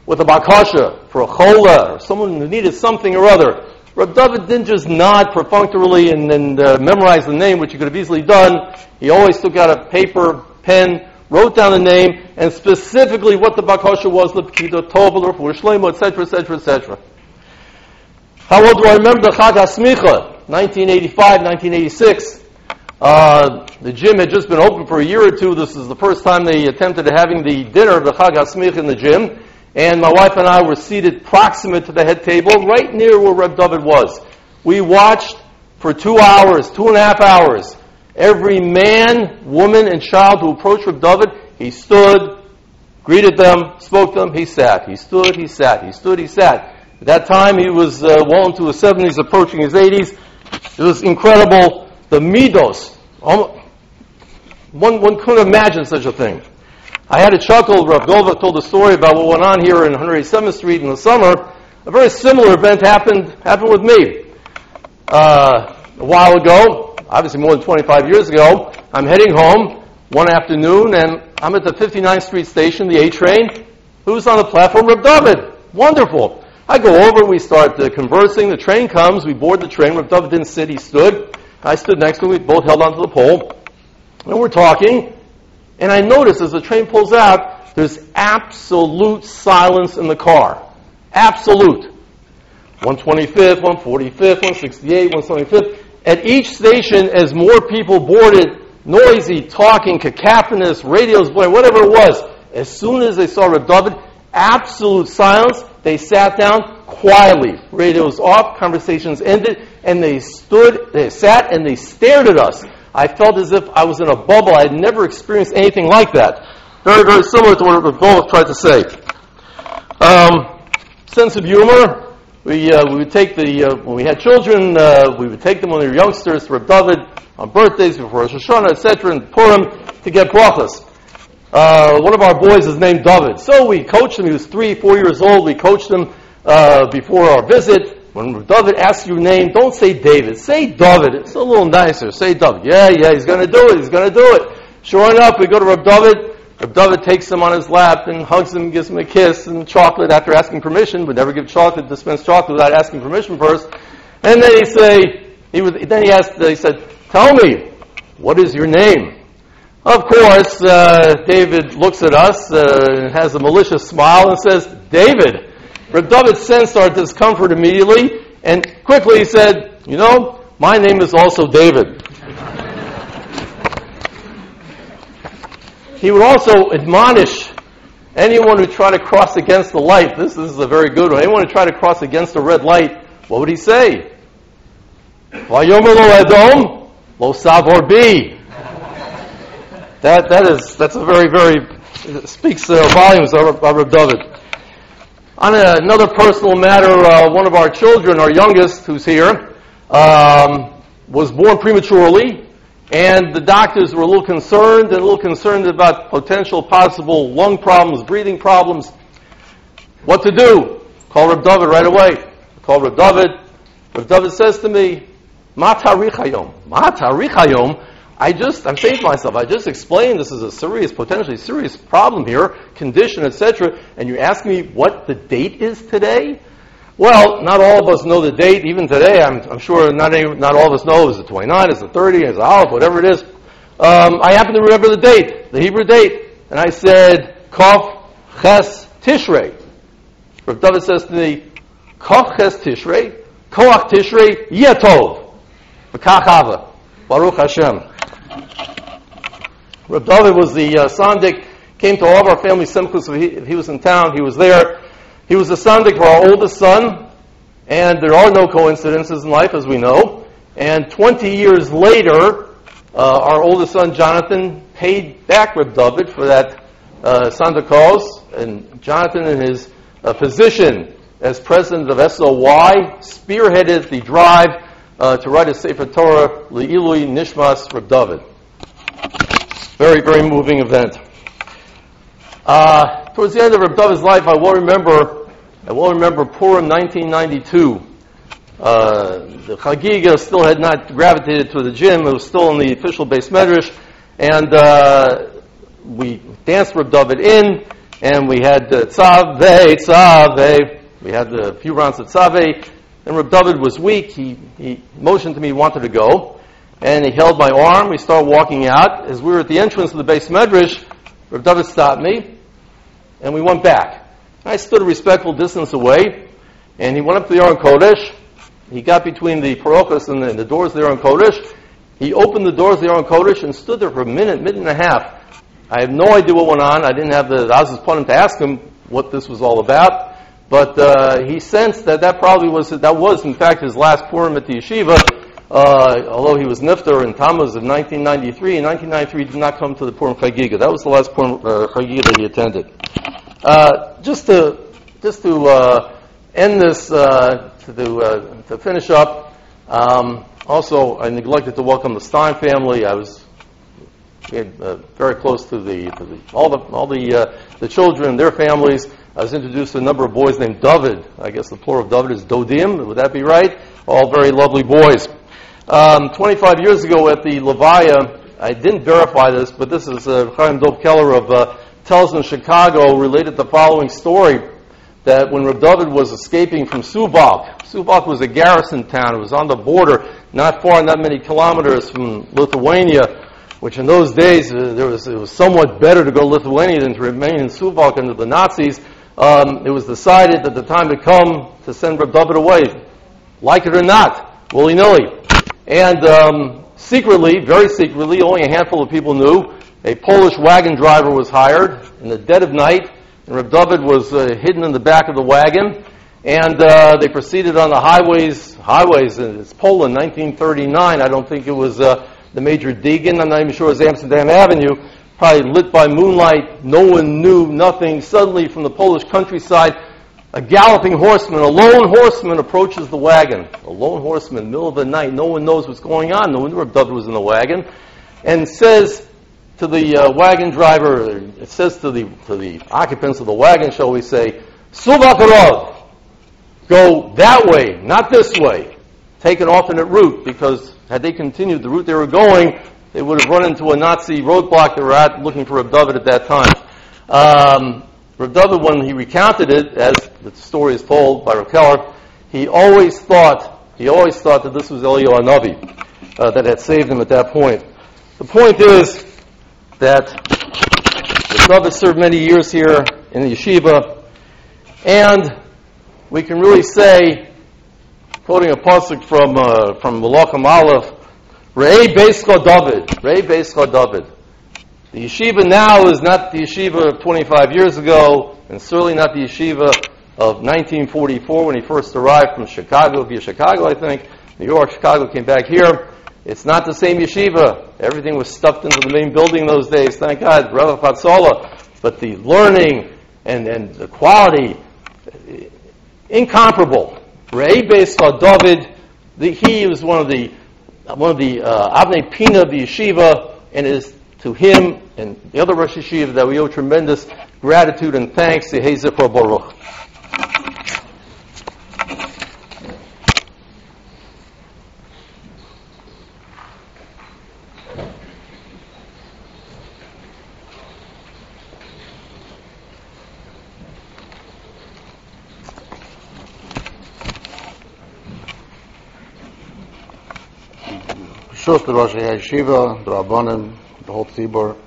with a bakasha for a chola, or someone who needed something or other, Reb David didn't just nod perfunctorily and memorize the name, which he could have easily done. He always took out a paper, pen, wrote down the name, and specifically what the bakasha was, l'pkida tova, l'refuah shlema, etc., etc., etc. How well do I remember the Chag HaSmicha, 1985, 1986? The gym had just been open for a year or two. This is the first time they attempted having the dinner of the Chag HaSmicha in the gym. And my wife and I were seated proximate to the head table, right near where Reb David was. We watched for 2 hours, 2.5 hours. Every man, woman, and child who approached Reb David, he stood, greeted them, spoke to them, he sat. He stood, he sat. He stood, he sat. At that time, he was well into his 70s, approaching his 80s. It was incredible. The midos. One couldn't imagine such a thing. I had a chuckle. Rav Goldberg told a story about what went on here in 187th Street in the summer. A very similar event happened with me. A while ago, obviously more than 25 years ago, I'm heading home one afternoon, and I'm at the 59th Street station, the A train. Who's on the platform? Reb David. Wonderful. I go over, we start conversing. The train comes, we board the train. Reb David didn't sit, he stood. I stood next to him, we both held onto the pole. And we're talking. And I notice as the train pulls out, there's absolute silence in the car. Absolute. 125th, 145th, 168th, 175th. At each station, as more people boarded, noisy, talking, cacophonous, radios playing, whatever it was, as soon as they saw Reb David, absolute silence, they sat down quietly. Radios off, conversations ended, and they sat, and they stared at us. I felt as if I was in a bubble. I had never experienced anything like that. Very, very similar to what Reb Goldberg tried to say. Sense of humor. We would take when we had children, we would take them when they were youngsters to Reb David on birthdays, before Rosh Hashanah, etc., and Purim to get brachas. One of our boys is named David. So we coached him. He was 3, 4 years old. We coached him before our visit. When David asks your name, don't say David. Say David. It's a little nicer. Say David. Yeah, he's going to do it. He's going to do it. Sure enough, we go to Reb David. Reb David takes him on his lap and hugs him, gives him a kiss and chocolate after asking permission. Would never give chocolate, dispense chocolate without asking permission first. And then he said, tell me, what is your name? Of course, David looks at us and has a malicious smile and says, David. Reb David sensed our discomfort immediately and quickly said, my name is also David. He would also admonish anyone who tried to cross against the light. This is a very good one. Anyone who tried to cross against a red light, what would he say? Vayomer lo Edom, lo savor bi. That's a very, very, speaks volumes of Reb David. On another personal matter, one of our children, our youngest, who's here, was born prematurely, and the doctors were a little concerned about potential possible lung problems, breathing problems. What to do? Call Reb David right away. Call Reb David. Reb David says to me, Ma tarich hayom? Ma tarich hayom? I'm saying to myself, I just explained this is a potentially serious problem here, condition, etc., and you ask me what the date is today? Well, not all of us know the date. Even today, I'm sure not all of us know. Is it 29? Is it 30? Is it Aleph? Whatever it is. I happen to remember the date, the Hebrew date. And I said, Kof Ches Tishrei. Rav David says to me, Kof Ches Tishrei, Koach Tishrei Yetov. V'kach hava. Baruch Hashem. Rav David was the Sandik, came to all of our family simchas. If he was in town, he was there. He was the Sandik for our oldest son, and there are no coincidences in life, as we know. And 20 years later, our oldest son, Jonathan, paid back Reb David for that Sandik cause, and Jonathan, in his position as president of SOY, spearheaded the drive to write a Sefer Torah, Le'ilui Nishmas Reb David. Very, very moving event. Towards the end of Reb David's life, I will remember Purim 1992. The Chagiga still had not gravitated to the gym. It was still in the official Beis Medrash. And we danced Reb David in. and we had tzaveh. We had a few rounds of tzaveh, and Reb David was weak. He motioned to me he wanted to go, and he held my arm. We started walking out. As we were at the entrance of the Beis Medrash, Reb David stopped me, and we went back. I stood a respectful distance away, and he went up to the Aron Kodesh. He got between the parochos and the doors of the Aron Kodesh. He opened the doors of the Aron Kodesh and stood there for a minute and a half. I have no idea what went on. I didn't have the Azaz Panim to ask him what this was all about. But he sensed that was in fact his last Purim at the yeshiva, although he was nifter in Tammuz of 1993. In 1993 he did not come to the Purim Chagiga. That was the last Purim Chagiga that he attended. Just to end this, to finish up, also I neglected to welcome the Stein family. I was very close to all the children and their families. I was introduced to a number of boys named David. I guess the plural of David is Dodim. Would that be right? All very lovely boys. 25 years ago at the Levaya, I didn't verify this, but this is Chaim Dov Keller of Tells in Chicago related the following story, that when Reb David was escaping from Suwałk was a garrison town. It was on the border, not far, not many kilometers from Lithuania, which in those days it was somewhat better to go to Lithuania than to remain in Suwałk under the Nazis. It was decided that the time had come to send Reb David away, like it or not, willy-nilly. And secretly, very secretly, only a handful of people knew, a Polish wagon driver was hired in the dead of night, and Reb David was hidden in the back of the wagon, and they proceeded on the highways, and it's Poland, 1939, I don't think it was the Major Deegan, I'm not even sure it was Amsterdam Avenue, probably lit by moonlight, no one knew, nothing. Suddenly from the Polish countryside, a galloping horseman, a lone horseman approaches the wagon. A lone horseman, middle of the night, no one knows what's going on, no one knew Reb David was in the wagon, and says to the wagon driver, it says to the occupants of the wagon, shall we say, Suwałk Rov, go that way, not this way. Take an alternate route, because had they continued the route they were going, they would have run into a Nazi roadblock they were at looking for Reb David at that time. Reb David, when he recounted it, as the story is told by Reb Keller, he always thought that this was Eliyahu Hanavi that had saved him at that point. The point is that Reb David served many years here in the yeshiva, and we can really say, quoting a pasuk from Malachim Aleph, Re'ei Beischa David. Re'ei Beischa David. The yeshiva now is not the yeshiva of 25 years ago, and certainly not the yeshiva of 1944 when he first arrived from Chicago, via Chicago, I think. New York, Chicago, came back here. It's not the same yeshiva. Everything was stuffed into the main building in those days, thank God, Rav Chatzola. But the learning and the quality, incomparable. Re'ei Beischa David, he was one of the Avnei Pina of the yeshiva, and it is to him and the other Rosh Yeshiva that we owe tremendous gratitude and thanks. Yehei Zichro Baruch. Shus the Rosh Yeshiva, the Rabbanim, the whole Tzibur.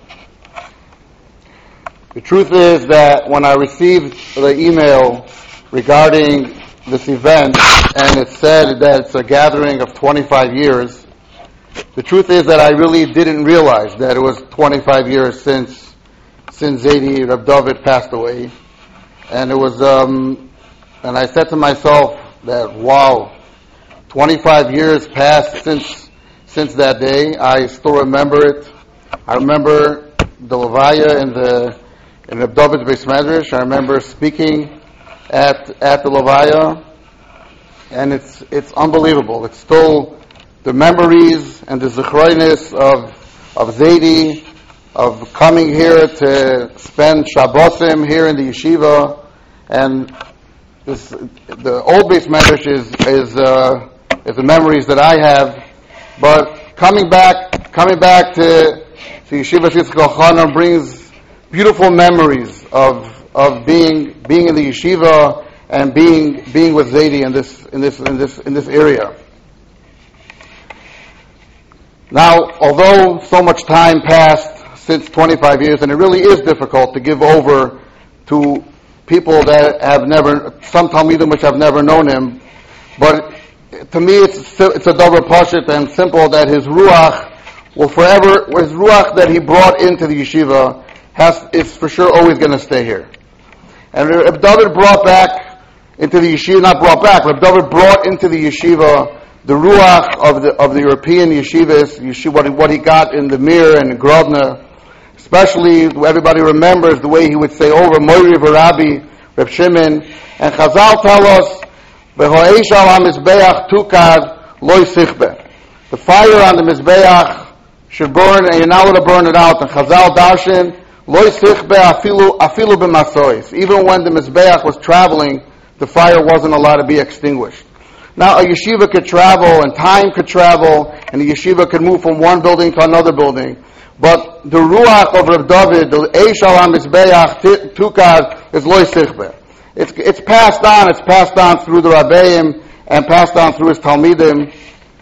The truth is that when I received the email regarding this event, and it said that it's a gathering of 25 years, the truth is that I really didn't realize that it was 25 years since Zaidi Reb David passed away. And it was, and I said to myself that, wow, 25 years passed since that day. I still remember it. I remember the Levaya in Reb David's Beis Medrash. I remember speaking at the Levaya, and it's unbelievable. It's still the memories and the zichroinus of Zaidi, of coming here to spend Shabbosim here in the yeshiva, and the old Beis Medrash is the memories that I have. But coming back to Yeshiva Yitzchak Elchanan brings beautiful memories of of being in the yeshiva and being with Zaidi in this area. Now, although so much time passed since 25 years, and it really is difficult to give over to people that have never, some Talmidim which have never known him, but to me it's a double pashut and simple that his ruach will forever, his ruach that he brought into the yeshiva is for sure always going to stay here. And Reb David brought back into the yeshiva, not brought back, Reb David brought into the yeshiva the ruach of the European yeshivas, what he got in the Mir and Grodno. Especially, everybody remembers the way he would say over Moiri v'Rabbi, Reb Shimon, and Chazal tell us, "V'ho'eish al ha-mizbeach tukad lo yisichbe." The fire on the mizbeach should burn, and you're not allowed to burn it out. And Chazal darshan lo yisichbe afilu b'masois. Even when the mizbeach was traveling, the fire wasn't allowed to be extinguished. Now, a yeshiva could travel, and time could travel, and the yeshiva could move from one building to another building. But the ruach of Reb David, the Eish al HaMizbeach Tukad, is loy sichbe. It's passed on through the Rabbeim, and passed on through his Talmidim.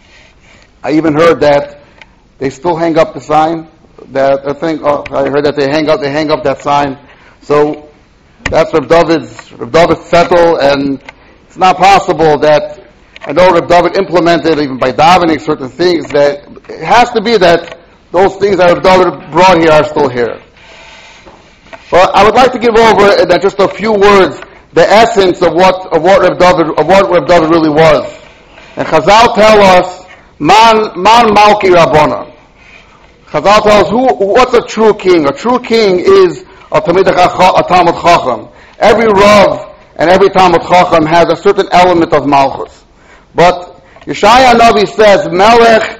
I even heard that they still hang up the sign. I heard that they hang up that sign. So, that's Reb David's settle, and it's not possible that, I know Reb David implemented, even by davening, certain things, that it has to be that those things that Reb David brought here are still here. But I would like to give over just a few words, the essence of what Reb David really was. And Chazal tell us, Man Malki Rabbona. Chazal tells us what's a true king. A true king is a Talmid Chacham. Every Rav and every Talmid Chacham has a certain element of Malchus. But Yeshaya Navi says, Melech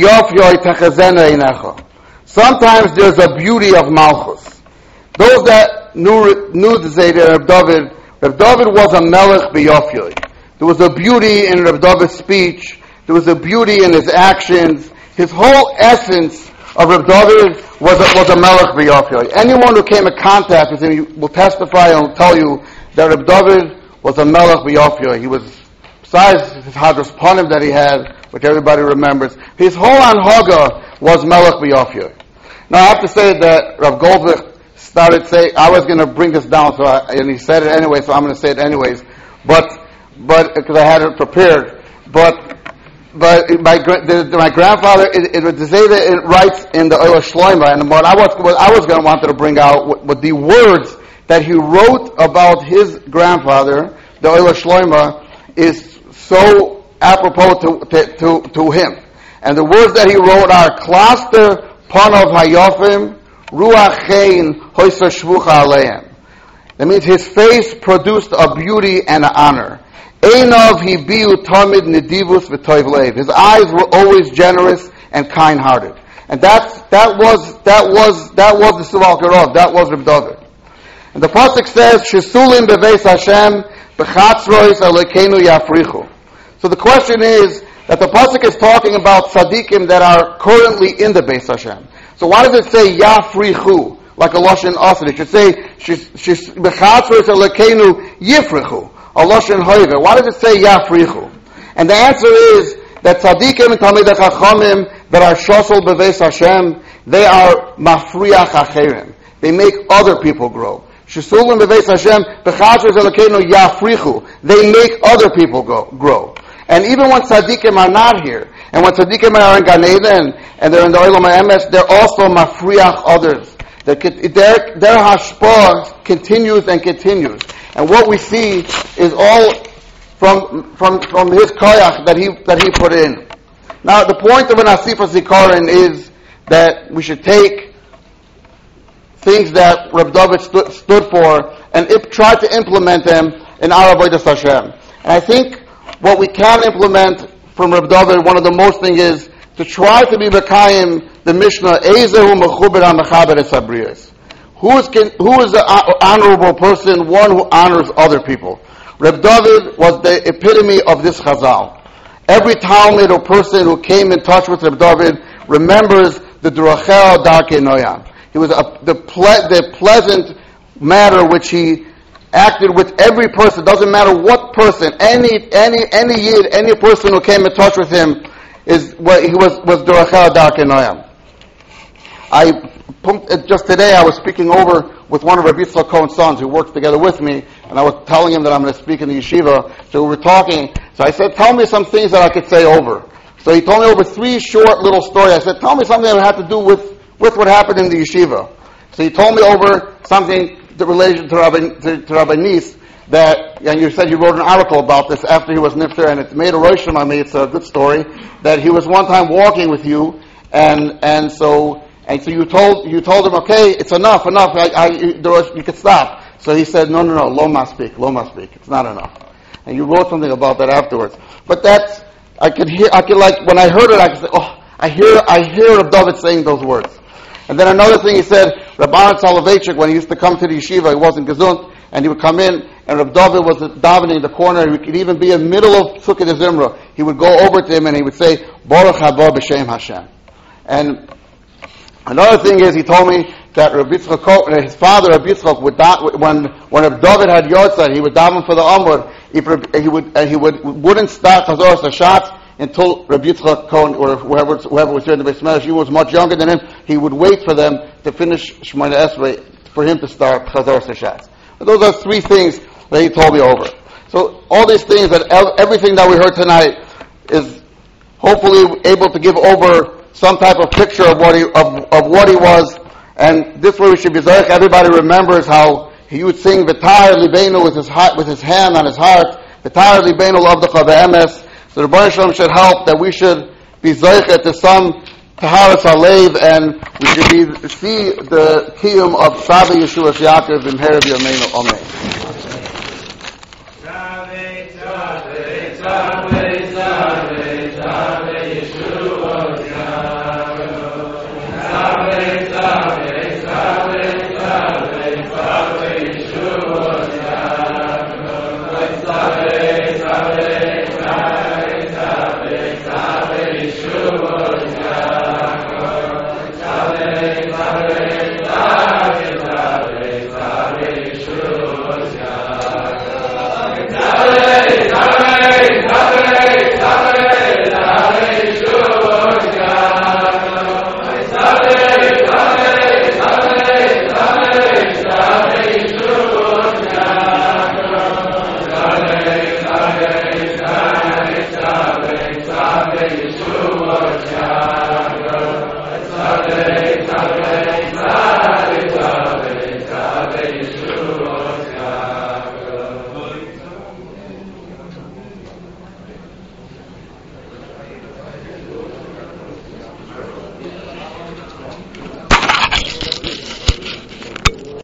sometimes there's a beauty of Malchus. Those that knew the Zayda Reb David was a Melech b'Yofyoi. There was a beauty in Reb David's speech. There was a beauty in his actions. His whole essence of Reb David was a Melech b'Yofyoi. Anyone who came in contact with him will testify and will tell you that Reb David was a Melech b'Yofyoi. He was, besides his Hadras Panim that he had, which everybody remembers, his whole anhaga was Melech b'Yofyoi. Now I have to say that Rav Goldberg started saying, I was going to bring this down, and he said it anyway, so I'm going to say it anyways, but because I had it prepared, but my grandfather, it writes in the Oila Shloima, and what I was going to want to bring out, with the words that he wrote about his grandfather, the Oila Shloima, is so apropos to him. And the words that he wrote are Klaster Panov Hayofim Ruach Chein Hoysa Shvucha Aleim. That means his face produced a beauty and an honor. Einov Hibiu Tamid Nedivus V'Toiv Leiv. His eyes were always generous and kind-hearted. And that was the Sival Karov. That was Reb David. And the pasuk says, Shesulim Beveis Hashem B'chatzrois Alekeinu Yafrichu. So the question is that the pasuk is talking about tzaddikim that are currently in the Beis Hashem. So why does it say Yafrichu, like a Lashon Asad? It should say B'chatzrois Alekeinu Yifrichu, a Lashon Hoiver. Why does it say Yafrichu? And the answer is that tzaddikim and Talmidei Chachamim that are shosel Beveis Hashem, they are mafriach acherim. They make other people grow. Shesulim Beveis Hashem B'chatzrois Alekeinu Yafrichu. They make other people grow. And even when tzaddikim are not here, and when tzaddikim are in Gan Eden, and they're in the Olam HaEmes, they're also mafriach others. Their hashpah continues and continues. And what we see is all from his koyach that he put in. Now, the point of an Asifa Zikaron is that we should take things that Reb David stood for and try to implement them in our Avodas Hashem. And I think what we can implement from Reb David, one of the most things is to try to be Mekayim, the Mishnah, Ezehu Mechuber HaMechaber Es HaBriyos. Who is the honorable person? One who honors other people. Reb David was the epitome of this Chazal. Every Talmud or person who came in touch with Reb David remembers the Durachel Darkei Noyam. He was the pleasant manner which he acted with every person, doesn't matter what person, any yid, any person who came in touch with him, is what he was Dorachel Darkenoyam. Just today I was speaking over with one of Rabbi Yitzchak Cohen's sons who works together with me, and I was telling him that I'm going to speak in the yeshiva. So we were talking. So I said, tell me some things that I could say over. So he told me over 3 short little stories. I said, tell me something that had to do with what happened in the yeshiva. So he told me over something in relation to Rabbi Nis, that, and you said you wrote an article about this after he was nifter, and it made a rosham on me. It's a good story, that he was one time walking with you, and so you told him, okay, it's enough, you could stop. So he said, no, lo maspeak, it's not enough. And you wrote something about that afterwards. But that's, I could like, when I heard it, I could say, oh, I hear Reb David saying those words. And then another thing he said, Reb Aaron Soloveitchik, when he used to come to the yeshiva, he wasn't gesund, and he would come in, and Reb David was davening in the corner, he could even be in the middle of Sukkot Zimra. He would go over to him and he would say, Baruch haba b'shem Hashem. And another thing is, he told me that Reb Yitzchak, his father Reb Yitzchak, when Reb David had Yortzeit, he would daven for the Amud. He wouldn't start Chazoras Hashatz until Reb Yitzchak Cohen or whoever was here in the Beis Medrash, he was much younger than him. He would wait for them to finish Shemona Esrei for him to start Chazoras Hashatz. Those are 3 things that he told me over. So all these things, that everything that we heard tonight is hopefully able to give over some type of picture of what he was, and this way we should be zarek. Everybody remembers how he would sing V'tayar Libeinu with his hand on his heart, V'tayar Libeinu L'avdecha V'emes. So the Baruch Shalom should help that we should be zarek to some Taharas Halev, and we should see the kiyum of Shabbat Yeshua Yaakov in Herav Yameinu. Amen.